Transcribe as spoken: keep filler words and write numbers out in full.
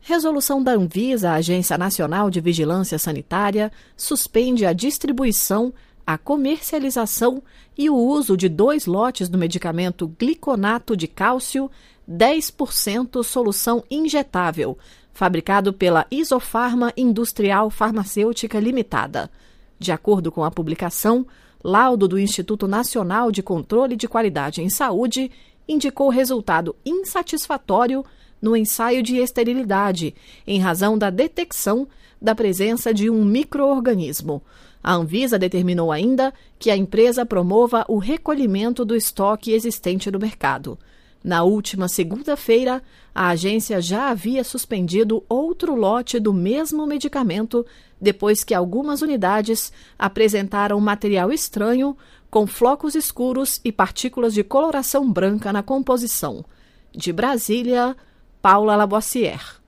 Resolução da Anvisa, a Agência Nacional de Vigilância Sanitária, suspende a distribuição, a comercialização e o uso de dois lotes do medicamento gliconato de cálcio dez por cento solução injetável, fabricado pela Isofarma Industrial Farmacêutica Limitada. De acordo com a publicação, laudo do Instituto Nacional de Controle de Qualidade em Saúde indicou resultado insatisfatório no ensaio de esterilidade, em razão da detecção da presença de um micro-organismo. A Anvisa determinou ainda que a empresa promova o recolhimento do estoque existente no mercado. Na última segunda-feira, a agência já havia suspendido outro lote do mesmo medicamento depois que algumas unidades apresentaram material estranho com flocos escuros e partículas de coloração branca na composição. De Brasília, Paula Labossière.